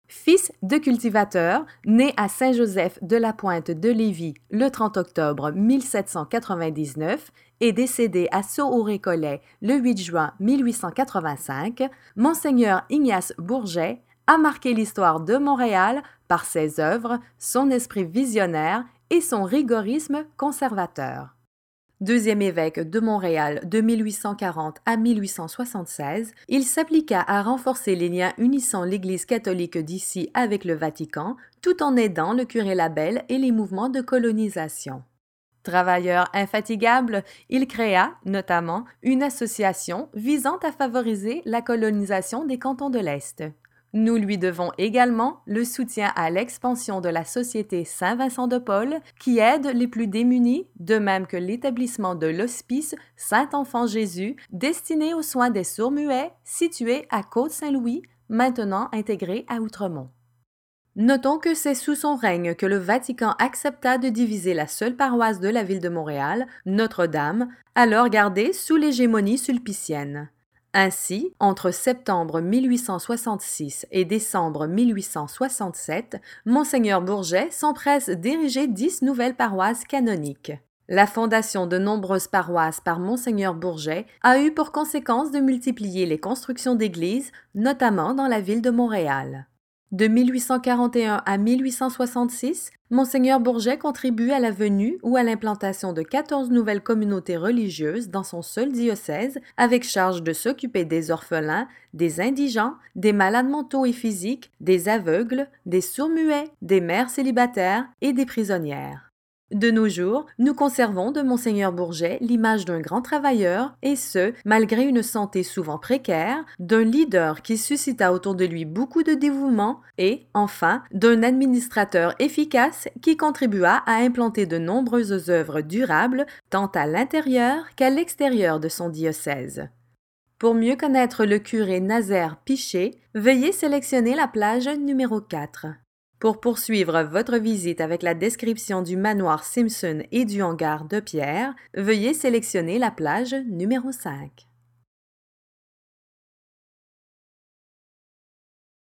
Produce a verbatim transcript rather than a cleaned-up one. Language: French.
Fils de cultivateur, né à Saint-Joseph-de-la-Pointe de Lévis le trente octobre mille sept cent quatre-vingt-dix-neuf et décédé à Sault-au-Récollet le huit juin mille huit cent quatre-vingt-cinq, Monseigneur Ignace Bourget a marqué l'histoire de Montréal par ses œuvres, son esprit visionnaire et son rigorisme conservateur. Deuxième évêque de Montréal de mille huit cent quarante à mille huit cent soixante-seize, il s'appliqua à renforcer les liens unissant l'Église catholique d'ici avec le Vatican, tout en aidant le curé Labelle et les mouvements de colonisation. Travailleur infatigable, il créa, notamment, une association visant à favoriser la colonisation des cantons de l'Est. Nous lui devons également le soutien à l'expansion de la Société Saint-Vincent de Paul, qui aide les plus démunis, de même que l'établissement de l'Hospice Saint-Enfant-Jésus, destiné aux soins des sourds-muets, situé à Côte-Saint-Louis, maintenant intégré à Outremont. Notons que c'est sous son règne que le Vatican accepta de diviser la seule paroisse de la ville de Montréal, Notre-Dame, alors gardée sous l'hégémonie sulpicienne. Ainsi, entre septembre mille huit cent soixante-six et décembre mille huit cent soixante-sept, Monseigneur Bourget s'empresse d'ériger dix nouvelles paroisses canoniques. La fondation de nombreuses paroisses par Monseigneur Bourget a eu pour conséquence de multiplier les constructions d'églises, notamment dans la ville de Montréal. De mille huit cent quarante et un à mille huit cent soixante-six, Monseigneur Bourget contribue à la venue ou à l'implantation de quatorze nouvelles communautés religieuses dans son seul diocèse, avec charge de s'occuper des orphelins, des indigents, des malades mentaux et physiques, des aveugles, des sourds-muets, des mères célibataires et des prisonnières. De nos jours, nous conservons de Monseigneur Bourget l'image d'un grand travailleur, et ce, malgré une santé souvent précaire, d'un leader qui suscita autour de lui beaucoup de dévouement et, enfin, d'un administrateur efficace qui contribua à implanter de nombreuses œuvres durables, tant à l'intérieur qu'à l'extérieur de son diocèse. Pour mieux connaître le curé Nazaire Piché, veuillez sélectionner la plage numéro quatre. Pour poursuivre votre visite avec la description du manoir Simpson et du hangar de pierre, veuillez sélectionner la plage numéro cinq.